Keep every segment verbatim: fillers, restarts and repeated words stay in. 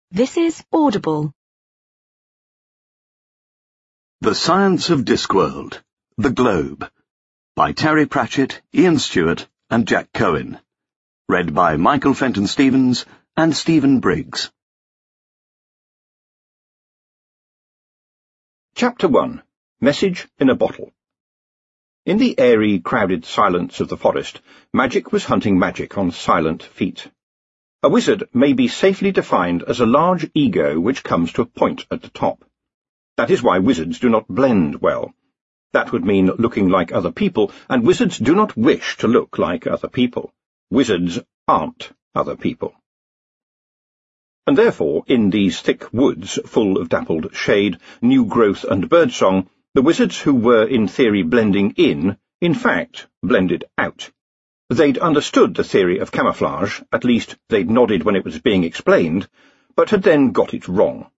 This is Audible. The Science of Discworld, The Globe, by Terry Pratchett, Ian Stewart and Jack Cohen. Read by Michael Fenton-Stevens and Stephen Briggs. Chapter one. Message in a Bottle. In the airy, crowded silence of the forest, magic was hunting magic on silent feet. A wizard may be safely defined as a large ego which comes to a point at the top. That is why wizards do not blend well. That would mean looking like other people, and wizards do not wish to look like other people. Wizards aren't other people. And therefore, in these thick woods full of dappled shade, new growth and birdsong, the wizards who were in theory blending in, in fact, blended out. They'd understood the theory of camouflage, at least they'd nodded when it was being explained, but had then got it wrong.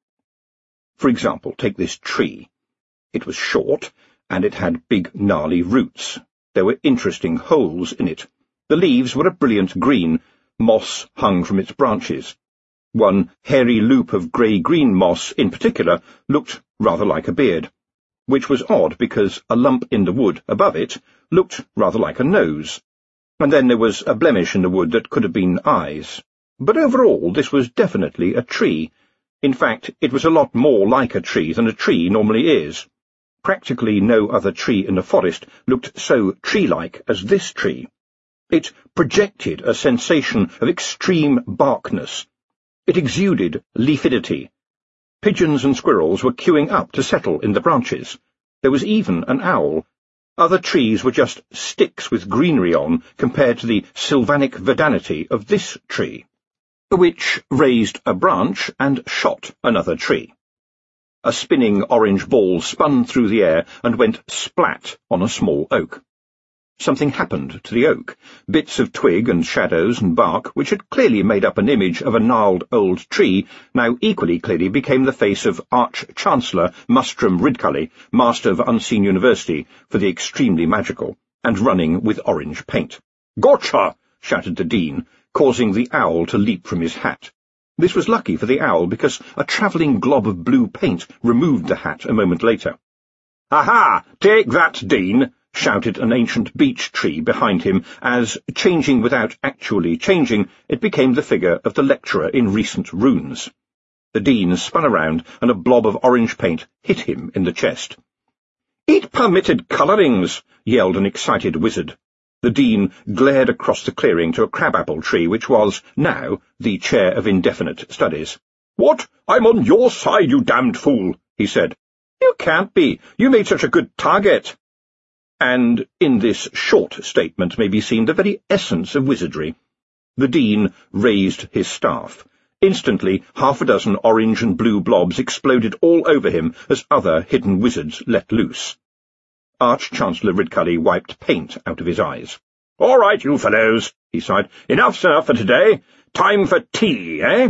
For example, take this tree. It was short, and it had big, gnarly roots. There were interesting holes in it. The leaves were a brilliant green. Moss hung from its branches. One hairy loop of grey-green moss, in particular, looked rather like a beard, which was odd because a lump in the wood above it looked rather like a nose. And then there was a blemish in the wood that could have been eyes. But overall, this was definitely a tree. In fact, it was a lot more like a tree than a tree normally is. Practically no other tree in the forest looked so tree-like as this tree. It projected a sensation of extreme barkness. It exuded leafidity. Pigeons and squirrels were queuing up to settle in the branches. There was even an owl. Other trees were just sticks with greenery on compared to the sylvanic verdantity of this tree, which raised a branch and shot another tree. A spinning orange ball spun through the air and went splat on a small oak. Something happened to the oak. Bits of twig and shadows and bark, which had clearly made up an image of a gnarled old tree, now equally clearly became the face of Arch-Chancellor Mustrum Ridcully, Master of Unseen University, for the extremely magical, and running with orange paint. "Gotcha!" shouted the Dean, causing the owl to leap from his hat. This was lucky for the owl, because a travelling glob of blue paint removed the hat a moment later. "Aha! Take that, Dean!" shouted an ancient beech tree behind him as, changing without actually changing, it became the figure of the lecturer in recent runes. The Dean spun around, and a blob of orange paint hit him in the chest. "Eat permitted colourings!" yelled an excited wizard. The Dean glared across the clearing to a crabapple tree which was, now, the chair of indefinite studies. "What? I'm on your side, you damned fool!" he said. "You can't be. You made such a good target." And in this short statement may be seen the very essence of wizardry. The Dean raised his staff. Instantly, half a dozen orange and blue blobs exploded all over him as other hidden wizards let loose. Arch-Chancellor Ridcully wiped paint out of his eyes. "All right, you fellows," he sighed. "Enough's enough for today. Time for tea, eh?"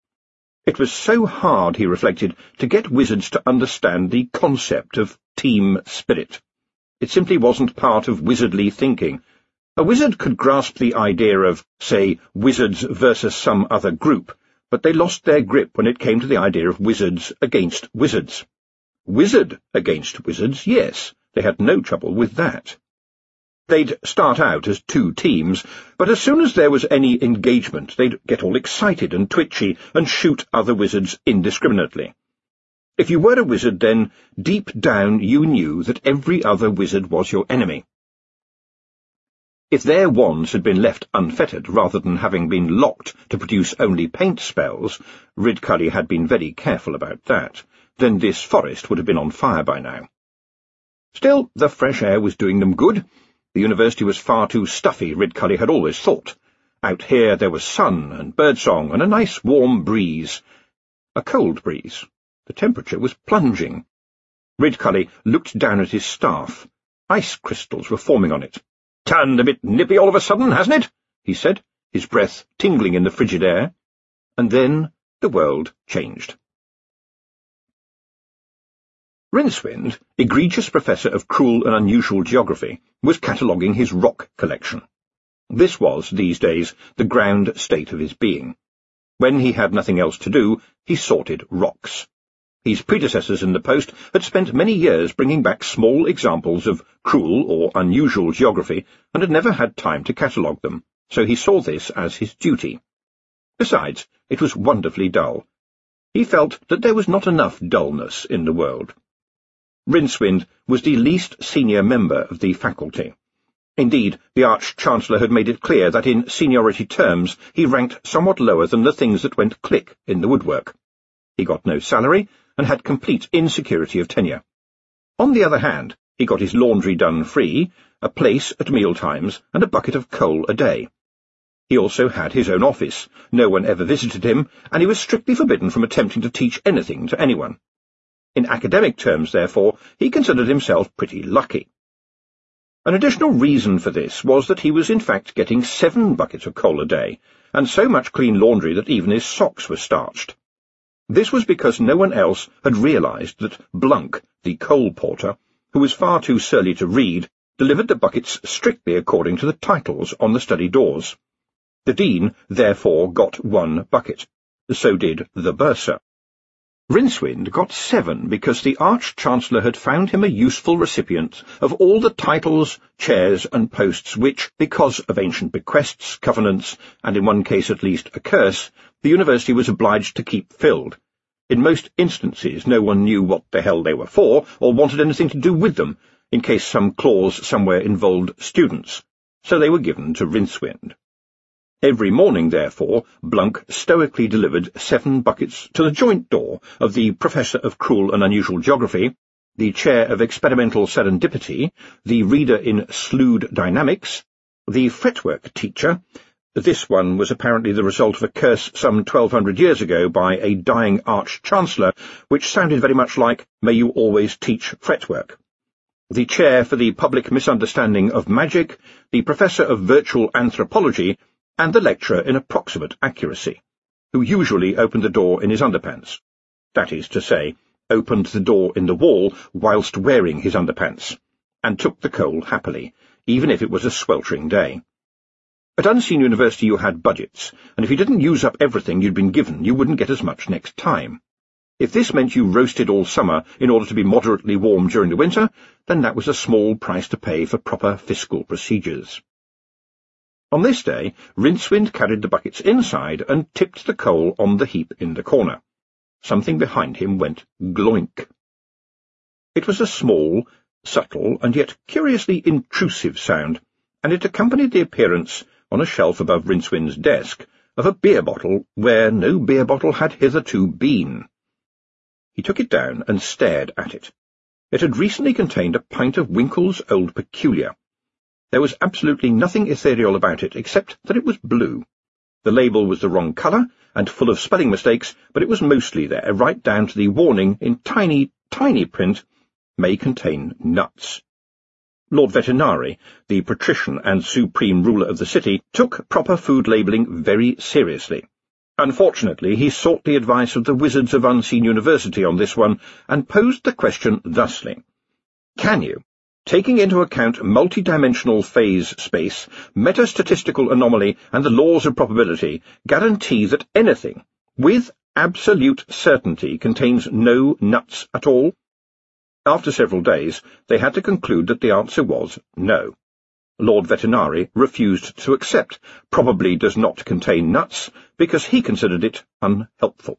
It was so hard, he reflected, to get wizards to understand the concept of team spirit. It simply wasn't part of wizardly thinking. A wizard could grasp the idea of, say, wizards versus some other group, but they lost their grip when it came to the idea of wizards against wizards. Wizard against wizards, yes, they had no trouble with that. They'd start out as two teams, but as soon as there was any engagement, they'd get all excited and twitchy and shoot other wizards indiscriminately. If you were a wizard, then, deep down you knew that every other wizard was your enemy. If their wands had been left unfettered rather than having been locked to produce only paint spells, Ridcully had been very careful about that, then this forest would have been on fire by now. Still, the fresh air was doing them good. The university was far too stuffy, Ridcully had always thought. Out here there was sun and birdsong and a nice warm breeze. A cold breeze. The temperature was plunging. Ridcully looked down at his staff. Ice crystals were forming on it. "Turned a bit nippy all of a sudden, hasn't it?" he said, his breath tingling in the frigid air. And then the world changed. Rincewind, egregious professor of cruel and unusual geography, was cataloguing his rock collection. This was, these days, the ground state of his being. When he had nothing else to do, he sorted rocks. His predecessors in the post had spent many years bringing back small examples of cruel or unusual geography and had never had time to catalogue them, so he saw this as his duty. Besides, it was wonderfully dull. He felt that there was not enough dullness in the world. Rincewind was the least senior member of the faculty. Indeed, the Arch-Chancellor had made it clear that in seniority terms he ranked somewhat lower than the things that went click in the woodwork. He got no salary and had complete insecurity of tenure. On the other hand, he got his laundry done free, a place at mealtimes, and a bucket of coal a day. He also had his own office. No one ever visited him, and he was strictly forbidden from attempting to teach anything to anyone. In academic terms, therefore, he considered himself pretty lucky. An additional reason for this was that he was in fact getting seven buckets of coal a day, and so much clean laundry that even his socks were starched. This was because no one else had realised that Blunk, the coal porter, who was far too surly to read, delivered the buckets strictly according to the titles on the study doors. The Dean, therefore, got one bucket. So did the Bursar. Rincewind got seven because the Arch-Chancellor had found him a useful recipient of all the titles, chairs, and posts which, because of ancient bequests, covenants, and in one case at least a curse, the university was obliged to keep filled. In most instances no one knew what the hell they were for, or wanted anything to do with them, in case some clause somewhere involved students, so they were given to Rincewind. Every morning, therefore, Blunk stoically delivered seven buckets to the joint door of the Professor of Cruel and Unusual Geography, the Chair of Experimental Serendipity, the Reader in Slewed Dynamics, the Fretwork Teacher — this one was apparently the result of a curse some twelve hundred years ago by a dying Arch-Chancellor, which sounded very much like, "May you always teach fretwork" — the Chair for the Public Misunderstanding of Magic, the Professor of Virtual Anthropology, and the lecturer in approximate accuracy, who usually opened the door in his underpants. That is to say, opened the door in the wall whilst wearing his underpants, and took the coal happily, even if it was a sweltering day. At Unseen University you had budgets, and if you didn't use up everything you'd been given, you wouldn't get as much next time. If this meant you roasted all summer in order to be moderately warm during the winter, then that was a small price to pay for proper fiscal procedures. On this day, Rincewind carried the buckets inside and tipped the coal on the heap in the corner. Something behind him went gloink. It was a small, subtle, and yet curiously intrusive sound, and it accompanied the appearance, on a shelf above Rincewind's desk, of a beer bottle where no beer bottle had hitherto been. He took it down and stared at it. It had recently contained a pint of Winkle's Old Peculiar. There was absolutely nothing ethereal about it, except that it was blue. The label was the wrong colour, and full of spelling mistakes, but it was mostly there, right down to the warning in tiny, tiny print, "May contain nuts." Lord Vetinari, the patrician and supreme ruler of the city, took proper food labelling very seriously. Unfortunately, he sought the advice of the Wizards of Unseen University on this one, and posed the question thusly: Can you, taking into account multidimensional phase space, metastatistical anomaly, and the laws of probability, guarantee that anything, with absolute certainty, contains no nuts at all? After several days, they had to conclude that the answer was no. Lord Vetinari refused to accept "probably does not contain nuts" because he considered it unhelpful.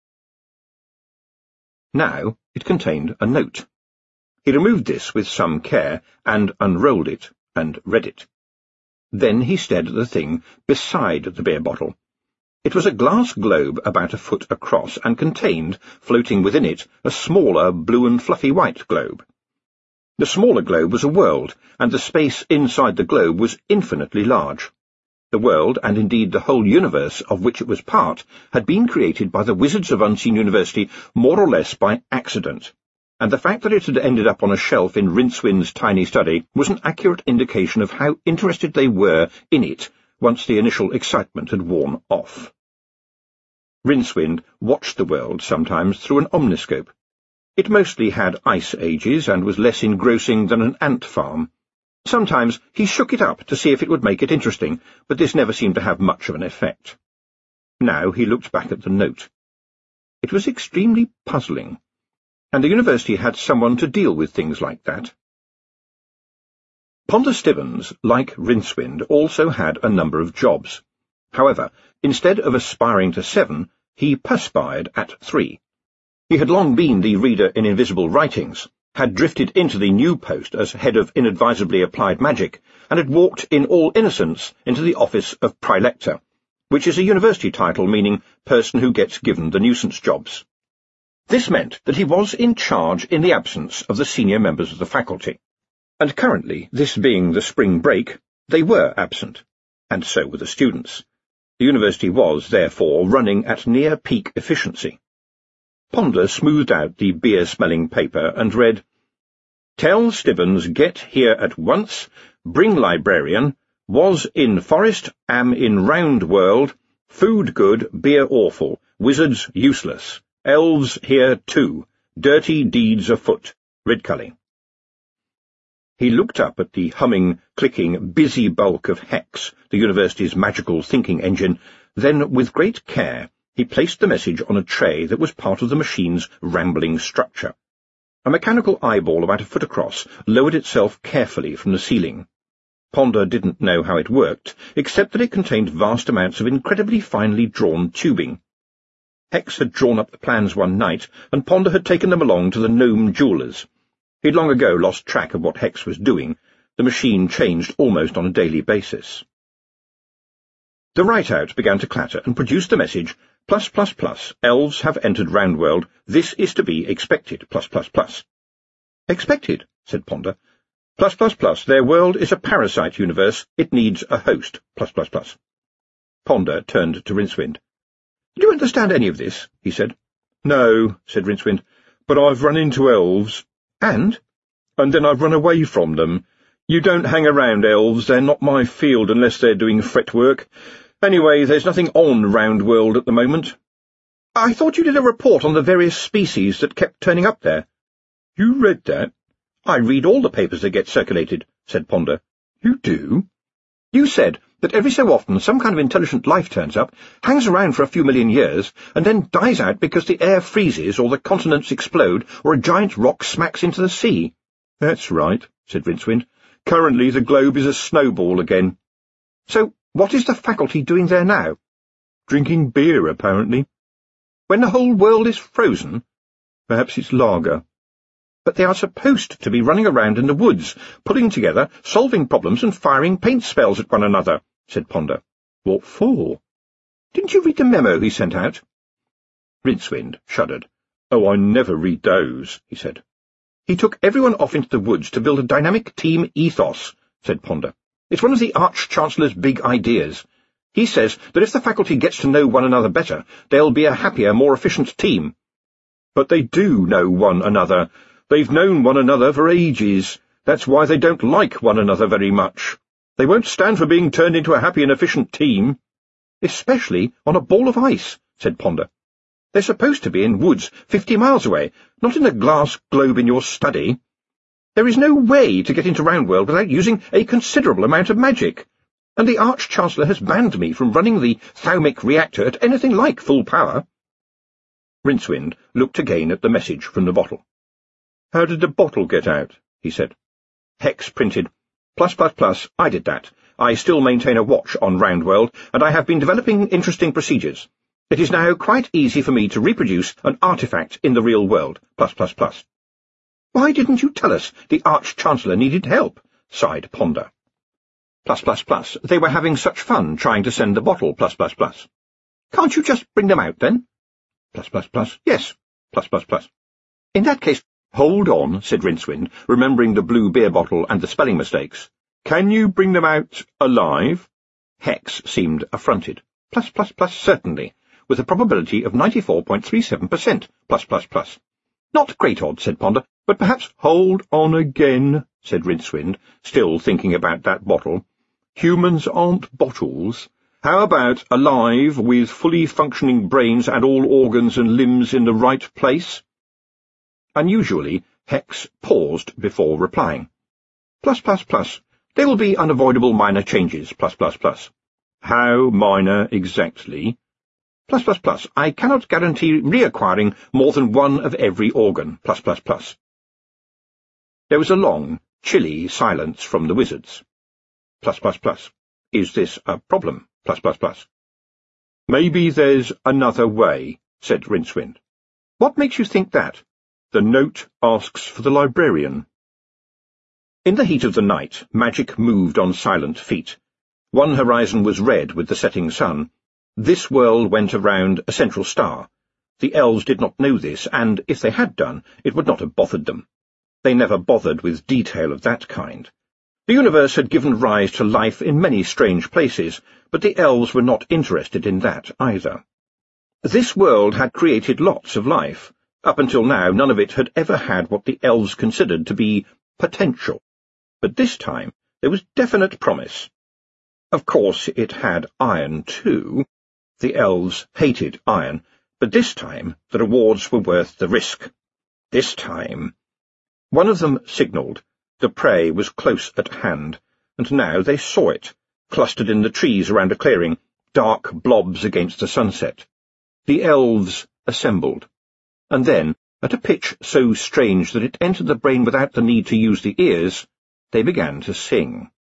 Now it contained a note. He removed this with some care, and unrolled it, and read it. Then he stared at the thing beside the beer bottle. It was a glass globe about a foot across, and contained, floating within it, a smaller blue and fluffy white globe. The smaller globe was a world, and the space inside the globe was infinitely large. The world, and indeed the whole universe of which it was part, had been created by the Wizards of Unseen University more or less by accident, and the fact that it had ended up on a shelf in Rincewind's tiny study was an accurate indication of how interested they were in it once the initial excitement had worn off. Rincewind watched the world sometimes through an omniscope. It mostly had ice ages and was less engrossing than an ant farm. Sometimes he shook it up to see if it would make it interesting, but this never seemed to have much of an effect. Now he looked back at the note. It was extremely puzzling, and the university had someone to deal with things like that. Ponder Stibbons, like Rincewind, also had a number of jobs. However, instead of aspiring to seven, he perspired at three. He had long been the reader in Invisible Writings, had drifted into the new post as head of inadvisably applied magic, and had walked in all innocence into the office of Prilector, which is a university title meaning person who gets given the nuisance jobs. This meant that he was in charge in the absence of the senior members of the faculty, and currently, this being the spring break, they were absent, and so were the students. The university was, therefore, running at near peak efficiency. Ponder smoothed out the beer-smelling paper and read, "Tell Stibbons get here at once, bring librarian, was in forest, am in round world, food good, beer awful, wizards useless, elves here too, dirty deeds afoot, Ridcully." He looked up at the humming, clicking, busy bulk of Hex, the university's magical thinking engine, then, with great care, he placed the message on a tray that was part of the machine's rambling structure. A mechanical eyeball about a foot across lowered itself carefully from the ceiling. Ponder didn't know how it worked, except that it contained vast amounts of incredibly finely drawn tubing. Hex had drawn up the plans one night, and Ponder had taken them along to the Gnome Jewellers. He'd long ago lost track of what Hex was doing. The machine changed almost on a daily basis. The write-out began to clatter and produced the message, plus plus plus, elves have entered Roundworld, this is to be expected, plus plus plus. Expected, said Ponder. Plus plus plus, their world is a parasite universe, it needs a host, plus plus plus. Ponder turned to Rincewind. Do you understand any of this? He said. No, said Rincewind, but I've run into elves. And? And then I've run away from them. You don't hang around elves, they're not my field unless they're doing fretwork. Anyway, there's nothing on Roundworld at the moment. I thought you did a report on the various species that kept turning up there. You read that? I read all the papers that get circulated, said Ponder. You do? You said that every so often some kind of intelligent life turns up, hangs around for a few million years, and then dies out because the air freezes or the continents explode or a giant rock smacks into the sea. That's right, said Rincewind. Currently the globe is a snowball again. So what is the faculty doing there now? Drinking beer, apparently. When the whole world is frozen? Perhaps it's lager. But they are supposed to be running around in the woods, pulling together, solving problems and firing paint spells at one another, said Ponder. What for? Didn't you read the memo he sent out? Rincewind shuddered. Oh, I never read those, he said. He took everyone off into the woods to build a dynamic team ethos, said Ponder. It's one of the Arch-Chancellor's big ideas. He says that if the faculty gets to know one another better, they'll be a happier, more efficient team. But they do know one another. They've known one another for ages. That's why they don't like one another very much. They won't stand for being turned into a happy and efficient team. Especially on a ball of ice, said Ponder. They're supposed to be in woods fifty miles away, not in a glass globe in your study. There is no way to get into Roundworld without using a considerable amount of magic, and the Arch-Chancellor has banned me from running the Thaumic reactor at anything like full power. Rincewind looked again at the message from the bottle. How did the bottle get out? He said. Hex printed, plus plus plus, I did that. I still maintain a watch on Roundworld, and I have been developing interesting procedures. It is now quite easy for me to reproduce an artifact in the real world, plus plus plus. Why didn't you tell us the Arch-Chancellor needed help? Sighed Ponder. Plus plus plus, they were having such fun trying to send the bottle, plus plus plus. Can't you just bring them out, then? Plus plus plus, yes, plus plus plus. In that case, hold on, said Rincewind, remembering the blue beer bottle and the spelling mistakes. Can you bring them out alive? Hex seemed affronted. Plus plus plus, certainly, with a probability of ninety-four point three seven percent, plus plus plus. Not great odds, said Ponder, but perhaps— Hold on again, said Rincewind, still thinking about that bottle. Humans aren't bottles. How about alive, with fully functioning brains and all organs and limbs in the right place? Unusually, Hex paused before replying. Plus plus plus. There will be unavoidable minor changes, plus plus plus. How minor exactly? Plus, plus, plus. I cannot guarantee reacquiring more than one of every organ. Plus, plus, plus. There was a long, chilly silence from the wizards. Plus, plus, plus. Is this a problem? Plus, plus, plus. Maybe there's another way, said Rincewind. What makes you think that? The note asks for the librarian. In the heat of the night, magic moved on silent feet. One horizon was red with the setting sun. This world went around a central star. The elves did not know this, and if they had done, it would not have bothered them. They never bothered with detail of that kind. The universe had given rise to life in many strange places, but the elves were not interested in that either. This world had created lots of life. Up until now, none of it had ever had what the elves considered to be potential. But this time, there was definite promise. Of course, it had iron, too. The elves hated iron, but this time the rewards were worth the risk. This time... One of them signalled. The prey was close at hand, and now they saw it, clustered in the trees around a clearing, dark blobs against the sunset. The elves assembled, and then, at a pitch so strange that it entered the brain without the need to use the ears, they began to sing.